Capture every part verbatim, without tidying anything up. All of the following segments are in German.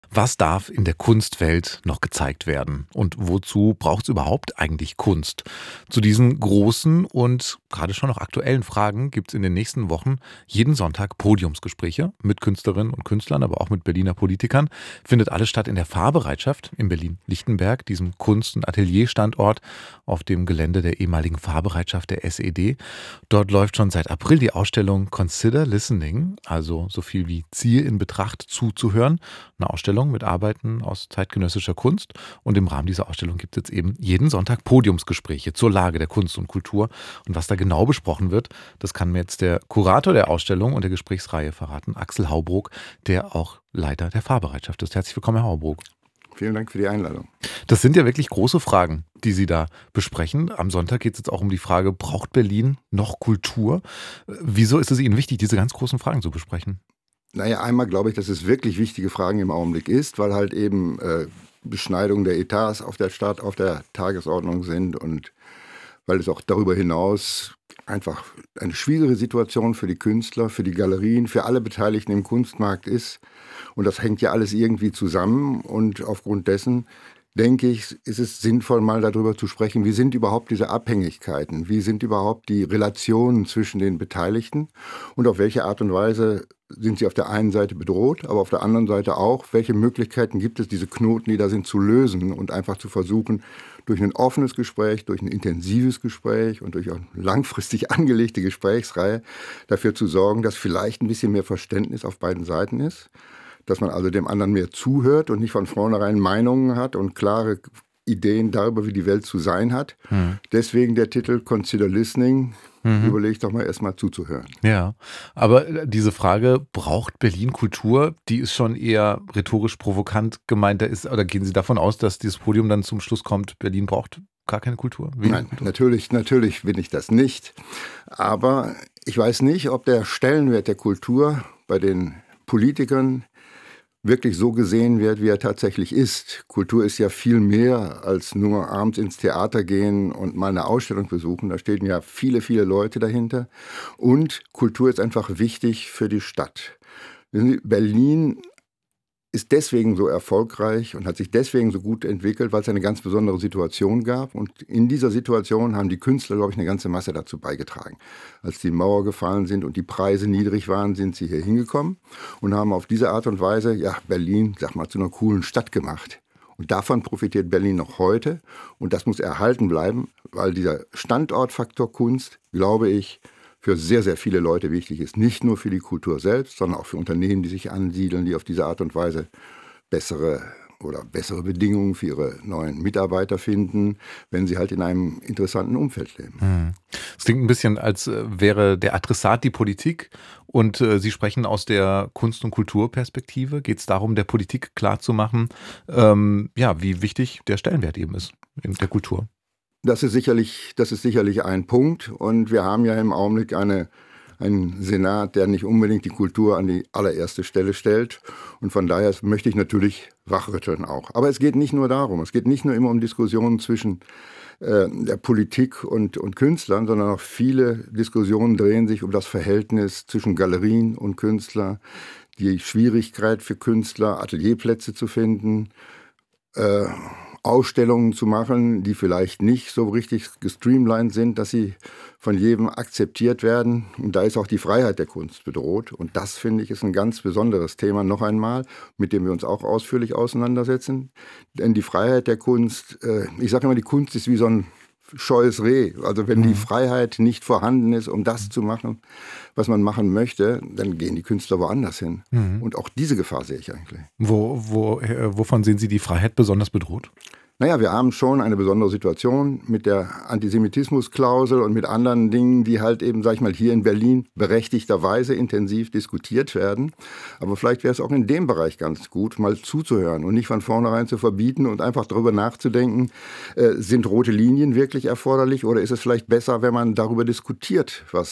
Was darf in der Kunstwelt noch gezeigt werden? Und wozu braucht es überhaupt eigentlich Kunst? Zu diesen großen und gerade schon noch aktuellen Fragen gibt es in den nächsten Wochen jeden Sonntag Podiumsgespräche mit Künstlerinnen und Künstlern, aber auch mit Berliner Politikern. Findet alles statt in der Fahrbereitschaft in Berlin-Lichtenberg, diesem Kunst- und Atelierstandort auf dem Gelände der ehemaligen Fahrbereitschaft der S E D. Dort läuft schon seit April die Ausstellung Consider Listening, also so viel wie Ziehe in Betracht zuzuhören. Eine Ausstellung mit Arbeiten aus zeitgenössischer Kunst. Und im Rahmen dieser Ausstellung gibt es jetzt eben jeden Sonntag Podiumsgespräche zur Lage der Kunst und Kultur. Und was da genau besprochen wird, das kann mir jetzt der Kurator der Ausstellung und der Gesprächsreihe verraten, Axel Haubruck, der auch Leiter der Fahrbereitschaft ist. Herzlich willkommen, Herr Haubruck. Vielen Dank für die Einladung. Das sind ja wirklich große Fragen, die Sie da besprechen. Am Sonntag geht es jetzt auch um die Frage, braucht Berlin noch Kultur? Wieso ist es Ihnen wichtig, diese ganz großen Fragen zu besprechen? Naja, einmal glaube ich, dass es wirklich wichtige Fragen im Augenblick ist, weil halt eben äh, Beschneidung der Etats auf der Stadt, auf der Tagesordnung sind und weil es auch darüber hinaus einfach eine schwierige Situation für die Künstler, für die Galerien, für alle Beteiligten im Kunstmarkt ist. Und das hängt ja alles irgendwie zusammen und aufgrund dessen denke ich, ist es sinnvoll, mal darüber zu sprechen, wie sind überhaupt diese Abhängigkeiten, wie sind überhaupt die Relationen zwischen den Beteiligten und auf welche Art und Weise sind sie auf der einen Seite bedroht, aber auf der anderen Seite auch, welche Möglichkeiten gibt es, diese Knoten, die da sind, zu lösen und einfach zu versuchen, durch ein offenes Gespräch, durch ein intensives Gespräch und durch eine langfristig angelegte Gesprächsreihe dafür zu sorgen, dass vielleicht ein bisschen mehr Verständnis auf beiden Seiten ist. Dass man also dem anderen mehr zuhört und nicht von vornherein Meinungen hat und klare Ideen darüber, wie die Welt zu sein hat. Hm. Deswegen der Titel Consider Listening. Mhm. Überleg doch mal erstmal zuzuhören. Ja, aber diese Frage, braucht Berlin Kultur, die ist schon eher rhetorisch provokant gemeint. Da ist, oder gehen Sie davon aus, dass dieses Podium dann zum Schluss kommt, Berlin braucht gar keine Kultur? Wenig Nein, Kultur? Natürlich, natürlich bin ich das nicht. Aber ich weiß nicht, ob der Stellenwert der Kultur bei den Politikern wirklich so gesehen wird, wie er tatsächlich ist. Kultur ist ja viel mehr als nur abends ins Theater gehen und mal eine Ausstellung besuchen. Da stehen ja viele, viele Leute dahinter. Und Kultur ist einfach wichtig für die Stadt. Berlin ist deswegen so erfolgreich und hat sich deswegen so gut entwickelt, weil es eine ganz besondere Situation gab. Und in dieser Situation haben die Künstler, glaube ich, eine ganze Masse dazu beigetragen. Als die Mauer gefallen sind und die Preise niedrig waren, sind sie hier hingekommen und haben auf diese Art und Weise, ja, Berlin, sag mal, zu einer coolen Stadt gemacht. Und davon profitiert Berlin noch heute. Und das muss erhalten bleiben, weil dieser Standortfaktor Kunst, glaube ich, für sehr, sehr viele Leute wichtig ist. Nicht nur für die Kultur selbst, sondern auch für Unternehmen, die sich ansiedeln, die auf diese Art und Weise bessere oder bessere Bedingungen für ihre neuen Mitarbeiter finden, wenn sie halt in einem interessanten Umfeld leben. Hm. Es klingt ein bisschen, als wäre der Adressat die Politik und äh, Sie sprechen aus der Kunst- und Kulturperspektive. Geht es darum, der Politik klarzumachen, ähm, ja, wie wichtig der Stellenwert eben ist in der Kultur? Das ist sicherlich, das ist sicherlich ein Punkt. Und wir haben ja im Augenblick eine, einen Senat, der nicht unbedingt die Kultur an die allererste Stelle stellt. Und von daher möchte ich natürlich wachrütteln auch. Aber es geht nicht nur darum. Es geht nicht nur immer um Diskussionen zwischen äh, der Politik und, und Künstlern, sondern auch viele Diskussionen drehen sich um das Verhältnis zwischen Galerien und Künstlern, die Schwierigkeit für Künstler, Atelierplätze zu finden, äh, Ausstellungen zu machen, die vielleicht nicht so richtig gestreamlined sind, dass sie von jedem akzeptiert werden. Und da ist auch die Freiheit der Kunst bedroht. Und das, finde ich, ist ein ganz besonderes Thema noch einmal, mit dem wir uns auch ausführlich auseinandersetzen. Denn die Freiheit der Kunst, äh, ich sage immer, die Kunst ist wie so ein scheues Reh. Also wenn mhm. die Freiheit nicht vorhanden ist, um das zu machen, was man machen möchte, dann gehen die Künstler woanders hin. Mhm. Und auch diese Gefahr sehe ich eigentlich. Wo, wo, äh, wovon sehen Sie die Freiheit besonders bedroht? Naja, wir haben schon eine besondere Situation mit der Antisemitismusklausel und mit anderen Dingen, die halt eben, sag ich mal, hier in Berlin berechtigterweise intensiv diskutiert werden. Aber vielleicht wäre es auch in dem Bereich ganz gut, mal zuzuhören und nicht von vornherein zu verbieten und einfach darüber nachzudenken, äh, sind rote Linien wirklich erforderlich oder ist es vielleicht besser, wenn man darüber diskutiert, was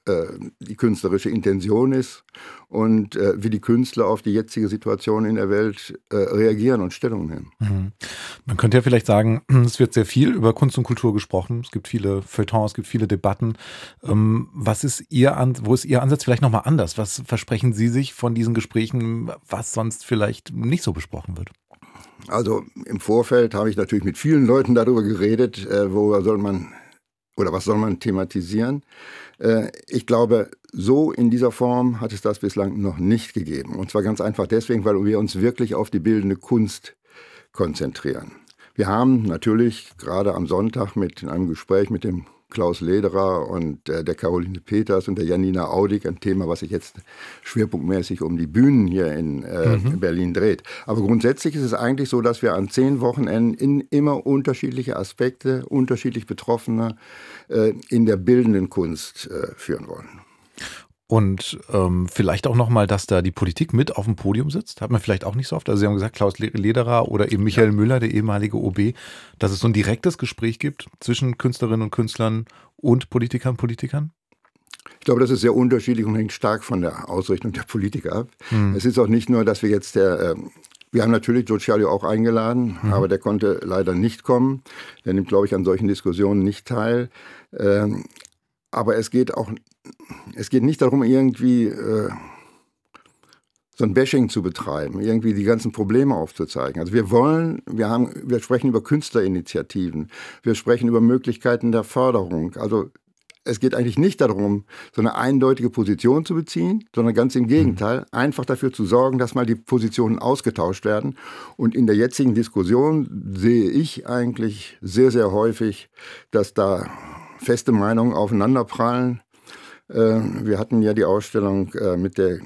äh, die künstlerische Intention ist und äh, wie die Künstler auf die jetzige Situation in der Welt äh, reagieren und Stellung nehmen. Mhm. Man könnte ja vielleicht sagen, es wird sehr viel über Kunst und Kultur gesprochen. Es gibt viele Feuilletons, es gibt viele Debatten. Ähm, was ist Ihr An- wo ist Ihr Ansatz vielleicht nochmal anders? Was versprechen Sie sich von diesen Gesprächen, was sonst vielleicht nicht so besprochen wird? Also im Vorfeld habe ich natürlich mit vielen Leuten darüber geredet, äh, worüber soll man oder was soll man thematisieren. Äh, ich glaube, so in dieser Form hat es das bislang noch nicht gegeben. Und zwar ganz einfach deswegen, weil wir uns wirklich auf die bildende Kunst konzentrieren. Wir haben natürlich gerade am Sonntag mit in einem Gespräch mit dem Klaus Lederer und äh, der Caroline Peters und der Janina Audig, ein Thema, was sich jetzt schwerpunktmäßig um die Bühnen hier in, äh, mhm. in Berlin dreht. Aber grundsätzlich ist es eigentlich so, dass wir an zehn Wochenenden in immer unterschiedliche Aspekte, unterschiedlich Betroffene äh, in der bildenden Kunst äh, führen wollen. Und ähm, vielleicht auch nochmal, dass da die Politik mit auf dem Podium sitzt, hat man vielleicht auch nicht so oft. Also Sie haben gesagt, Klaus Lederer oder eben Michael ja. Müller, der ehemalige O B, dass es so ein direktes Gespräch gibt zwischen Künstlerinnen und Künstlern und Politikern und Politikern? Ich glaube, das ist sehr unterschiedlich und hängt stark von der Ausrichtung der Politiker ab. Hm. Es ist auch nicht nur, dass wir jetzt der... Äh, Wir haben natürlich Joe Cialo auch eingeladen, mhm. aber der konnte leider nicht kommen. Der nimmt, glaube ich, an solchen Diskussionen nicht teil. Ähm, aber es geht auch, es geht nicht darum, irgendwie äh, so ein Bashing zu betreiben, irgendwie die ganzen Probleme aufzuzeigen. Also wir wollen, wir haben, wir sprechen über Künstlerinitiativen, wir sprechen über Möglichkeiten der Förderung. Also es geht eigentlich nicht darum, so eine eindeutige Position zu beziehen, sondern ganz im Gegenteil, einfach dafür zu sorgen, dass mal die Positionen ausgetauscht werden. Und in der jetzigen Diskussion sehe ich eigentlich sehr, sehr häufig, dass da feste Meinungen aufeinanderprallen. Wir hatten ja die Ausstellung mit der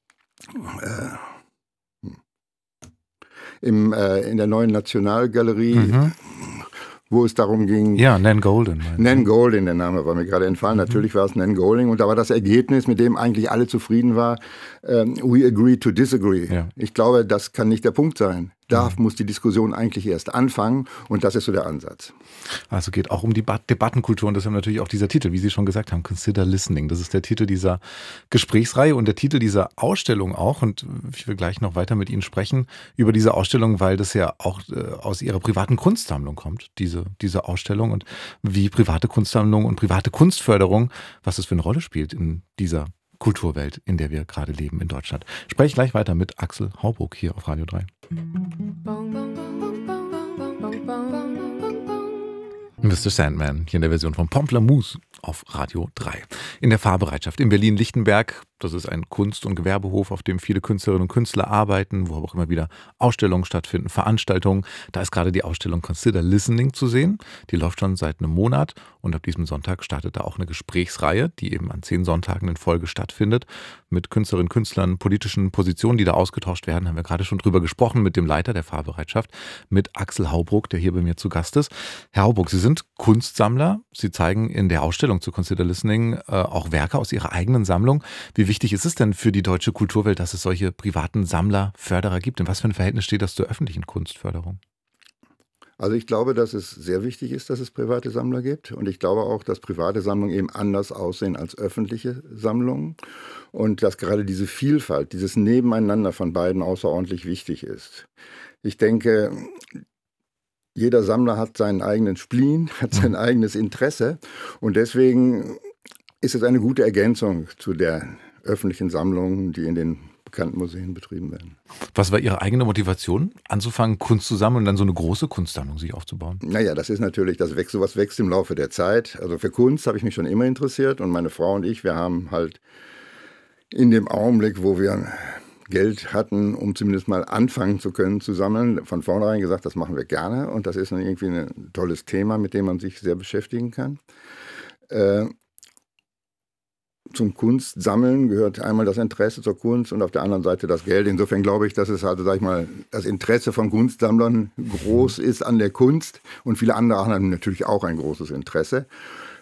im, in der neuen Nationalgalerie, mhm. wo es darum ging... Ja, Nan Goldin. Nan Goldin, der Name war mir gerade entfallen. Mhm. Natürlich war es Nan Goldin. Und da war das Ergebnis, mit dem eigentlich alle zufrieden waren, ähm, we agree to disagree. Ja. Ich glaube, das kann nicht der Punkt sein. Da mhm. muss die Diskussion eigentlich erst anfangen. Und das ist so der Ansatz. Also geht auch um die Ba- Debattenkultur. Und deshalb natürlich auch dieser Titel, wie Sie schon gesagt haben, Consider Listening. Das ist der Titel dieser Gesprächsreihe und der Titel dieser Ausstellung auch. Und ich will gleich noch weiter mit Ihnen sprechen über diese Ausstellung, weil das ja auch äh, aus Ihrer privaten Kunstsammlung kommt, diese, diese Ausstellung. Und wie private Kunstsammlung und private Kunstförderung, was das für eine Rolle spielt in dieser Kulturwelt, in der wir gerade leben in Deutschland. Spreche ich gleich weiter mit Axel Hauburg hier auf Radio drei. Mister Sandman, hier in der Version von Pomplamoose auf Radio drei. In der Fahrbereitschaft in Berlin-Lichtenberg. Das ist ein Kunst- und Gewerbehof, auf dem viele Künstlerinnen und Künstler arbeiten, wo auch immer wieder Ausstellungen stattfinden, Veranstaltungen. Da ist gerade die Ausstellung Consider Listening zu sehen. Die läuft schon seit einem Monat und ab diesem Sonntag startet da auch eine Gesprächsreihe, die eben an zehn Sonntagen in Folge stattfindet, mit Künstlerinnen und Künstlern, politischen Positionen, die da ausgetauscht werden. Haben wir gerade schon drüber gesprochen mit dem Leiter der Fahrbereitschaft, mit Axel Hauburg, der hier bei mir zu Gast ist. Herr Hauburg, Sie sind Kunstsammler. Sie zeigen in der Ausstellung zu Consider Listening äh, auch Werke aus Ihrer eigenen Sammlung. Wie wichtig ist es denn für die deutsche Kulturwelt, dass es solche privaten Sammler, Förderer gibt? In was für ein Verhältnis steht das zur öffentlichen Kunstförderung? Also ich glaube, dass es sehr wichtig ist, dass es private Sammler gibt. Und ich glaube auch, dass private Sammlungen eben anders aussehen als öffentliche Sammlungen. Und dass gerade diese Vielfalt, dieses Nebeneinander von beiden außerordentlich wichtig ist. Ich denke, jeder Sammler hat seinen eigenen Spleen, hat sein eigenes Interesse. Und deswegen ist es eine gute Ergänzung zu der öffentlichen Sammlungen, die in den bekannten Museen betrieben werden. Was war Ihre eigene Motivation, anzufangen, Kunst zu sammeln und dann so eine große Kunstsammlung sich aufzubauen? Naja, das ist natürlich, das wächst, sowas wächst im Laufe der Zeit. Also für Kunst habe ich mich schon immer interessiert und meine Frau und ich, wir haben halt in dem Augenblick, wo wir Geld hatten, um zumindest mal anfangen zu können zu sammeln, von vornherein gesagt, das machen wir gerne und das ist dann irgendwie ein tolles Thema, mit dem man sich sehr beschäftigen kann. Äh, Zum Kunstsammeln gehört einmal das Interesse zur Kunst und auf der anderen Seite das Geld. Insofern glaube ich, dass es also, sag ich mal, das Interesse von Kunstsammlern groß ist an der Kunst und viele andere haben natürlich auch ein großes Interesse.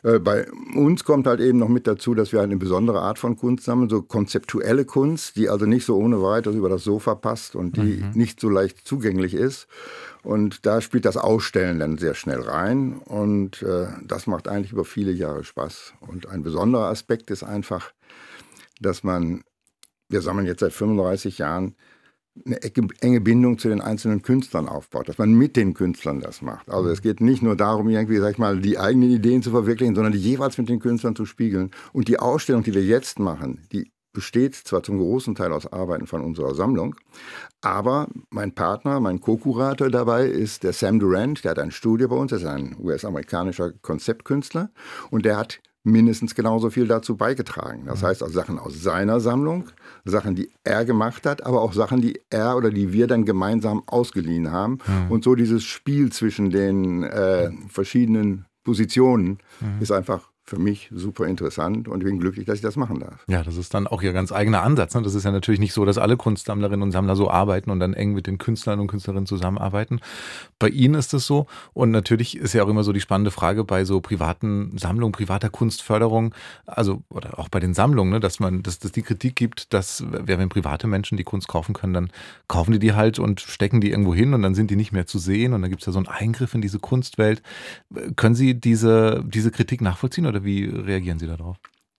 Äh, bei uns kommt halt eben noch mit dazu, dass wir eine besondere Art von Kunst sammeln, so konzeptuelle Kunst, die also nicht so ohne weiteres über das Sofa passt und die mhm. nicht so leicht zugänglich ist. Und da spielt das Ausstellen dann sehr schnell rein und äh, das macht eigentlich über viele Jahre Spaß. Und ein besonderer Aspekt ist einfach, dass man, wir sammeln jetzt seit fünfunddreißig Jahren, eine enge Bindung zu den einzelnen Künstlern aufbaut, dass man mit den Künstlern das macht. Also es geht nicht nur darum, irgendwie, sag ich mal, die eigenen Ideen zu verwirklichen, sondern die jeweils mit den Künstlern zu spiegeln. Und die Ausstellung, die wir jetzt machen, die besteht zwar zum großen Teil aus Arbeiten von unserer Sammlung, aber mein Partner, mein Co-Kurator dabei ist der Sam Durant, der hat ein Studio bei uns, er ist ein U S-amerikanischer Konzeptkünstler und der hat mindestens genauso viel dazu beigetragen. Das heißt, auch Sachen aus seiner Sammlung, Sachen, die er gemacht hat, aber auch Sachen, die er oder die wir dann gemeinsam ausgeliehen haben. Mhm. Und so dieses Spiel zwischen den äh, verschiedenen Positionen mhm. ist einfach für mich super interessant und ich bin glücklich, dass ich das machen darf. Ja, das ist dann auch Ihr ganz eigener Ansatz. Ne? Das ist ja natürlich nicht so, dass alle Kunstsammlerinnen und Sammler so arbeiten und dann eng mit den Künstlern und Künstlerinnen zusammenarbeiten. Bei Ihnen ist es so und natürlich ist ja auch immer so die spannende Frage bei so privaten Sammlungen, privater Kunstförderung, also oder auch bei den Sammlungen, ne? dass man, dass es die Kritik gibt, dass wenn private Menschen die Kunst kaufen können, dann kaufen die die halt und stecken die irgendwo hin und dann sind die nicht mehr zu sehen und dann gibt es ja so einen Eingriff in diese Kunstwelt. Können Sie diese, diese Kritik nachvollziehen oder wie reagieren Sie darauf?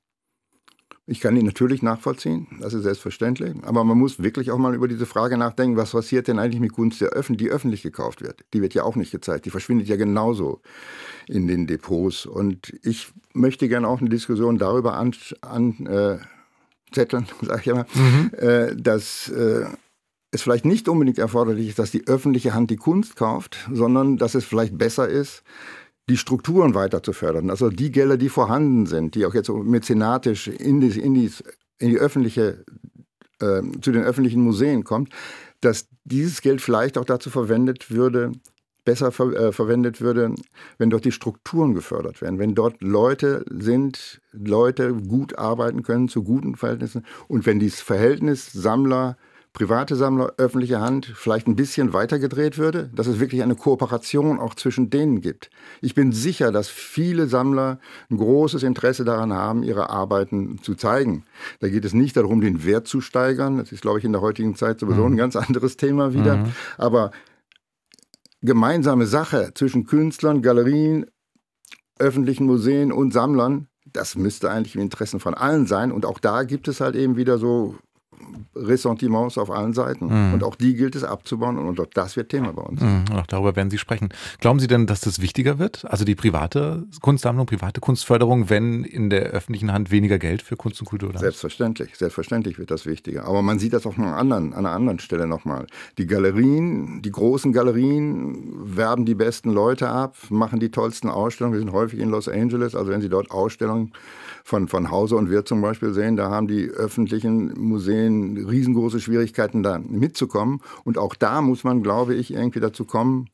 Ich kann die natürlich nachvollziehen, das ist selbstverständlich. Aber man muss wirklich auch mal über diese Frage nachdenken, was passiert denn eigentlich mit Kunst, die öffentlich gekauft wird? Die wird ja auch nicht gezeigt, die verschwindet ja genauso in den Depots. Und ich möchte gerne auch eine Diskussion darüber anzetteln, an, äh, sag ich mal, mhm. äh, dass äh, es vielleicht nicht unbedingt erforderlich ist, dass die öffentliche Hand die Kunst kauft, sondern dass es vielleicht besser ist, die Strukturen weiter zu fördern. Also die Gelder, die vorhanden sind, die auch jetzt mäzenatisch in die, in die, in die öffentliche, äh, zu den öffentlichen Museen kommt, dass dieses Geld vielleicht auch dazu verwendet würde, besser ver, äh, verwendet würde, wenn dort die Strukturen gefördert werden, wenn dort Leute sind, Leute gut arbeiten können zu guten Verhältnissen und wenn dieses Verhältnis Sammler, private Sammler, öffentliche Hand vielleicht ein bisschen weitergedreht würde, dass es wirklich eine Kooperation auch zwischen denen gibt. Ich bin sicher, dass viele Sammler ein großes Interesse daran haben, ihre Arbeiten zu zeigen. Da geht es nicht darum, den Wert zu steigern. Das ist, glaube ich, in der heutigen Zeit sowieso mhm. ein ganz anderes Thema wieder. Mhm. Aber gemeinsame Sache zwischen Künstlern, Galerien, öffentlichen Museen und Sammlern, das müsste eigentlich im Interesse von allen sein. Und auch da gibt es halt eben wieder so Ressentiments auf allen Seiten. Mhm. Und auch die gilt es abzubauen und auch das wird Thema bei uns. Mhm. Und auch darüber werden Sie sprechen. Glauben Sie denn, dass das wichtiger wird? Also die private Kunstsammlung, private Kunstförderung, wenn in der öffentlichen Hand weniger Geld für Kunst und Kultur da ist? Selbstverständlich. Selbstverständlich wird das wichtiger. Aber man sieht das auch an, anderen, an einer anderen Stelle nochmal. Die Galerien, die großen Galerien werben die besten Leute ab, machen die tollsten Ausstellungen. Wir sind häufig in Los Angeles. Also wenn Sie dort Ausstellungen von, von Hauser und Wirth zum Beispiel sehen, da haben die öffentlichen Museen riesengroße Schwierigkeiten, da mitzukommen. Und auch da muss man, glaube ich, irgendwie dazu kommen,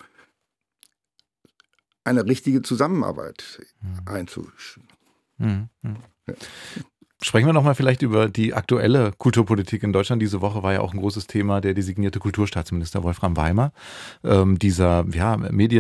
eine richtige Zusammenarbeit mhm. einzuschreiben. Mhm. Ja. Sprechen wir nochmal vielleicht über die aktuelle Kulturpolitik in Deutschland. Diese Woche war ja auch ein großes Thema der designierte Kulturstaatsminister Wolfram Weimer. Ähm, dieser ja,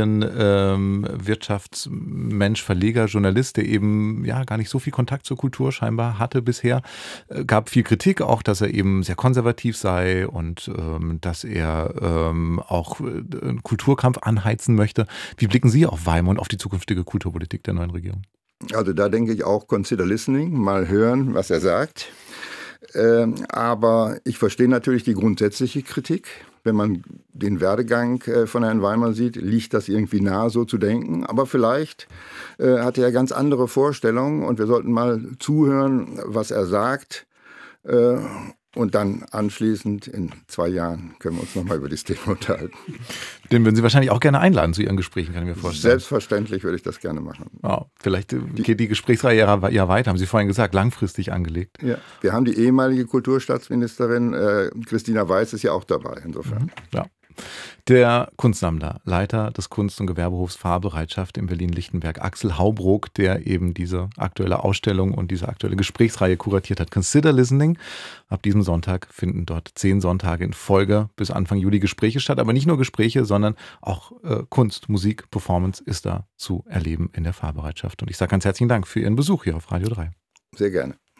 Medienwirtschaftsmensch, ähm, Verleger, Journalist, der eben ja gar nicht so viel Kontakt zur Kultur scheinbar hatte bisher. Äh, gab viel Kritik auch, dass er eben sehr konservativ sei und ähm, dass er ähm, auch äh, einen Kulturkampf anheizen möchte. Wie blicken Sie auf Weimer und auf die zukünftige Kulturpolitik der neuen Regierung? Also da denke ich auch, consider listening, mal hören, was er sagt. Ähm, aber ich verstehe natürlich die grundsätzliche Kritik. Wenn man den Werdegang äh, von Herrn Weimer sieht, liegt das irgendwie nahe, so zu denken. Aber vielleicht äh, hat er ganz andere Vorstellungen und wir sollten mal zuhören, was er sagt. Äh, Und dann anschließend in zwei Jahren können wir uns nochmal über das Thema unterhalten. Den würden Sie wahrscheinlich auch gerne einladen zu Ihren Gesprächen, kann ich mir vorstellen. Selbstverständlich würde ich das gerne machen. Oh, vielleicht geht die Gesprächsreihe ja weiter, haben Sie vorhin gesagt, langfristig angelegt. Ja, wir haben die ehemalige Kulturstaatsministerin, äh, Christina Weiß ist ja auch dabei, insofern. Ja. Der Kunstsammler, Leiter des Kunst- und Gewerbehofs Fahrbereitschaft in Berlin-Lichtenberg, Axel Haubruck, der eben diese aktuelle Ausstellung und diese aktuelle Gesprächsreihe kuratiert hat. Consider Listening. Ab diesem Sonntag finden dort zehn Sonntage in Folge bis Anfang Juli Gespräche statt. Aber nicht nur Gespräche, sondern auch äh, Kunst, Musik, Performance ist da zu erleben in der Fahrbereitschaft. Und ich sage ganz herzlichen Dank für Ihren Besuch hier auf Radio drei. Sehr gerne.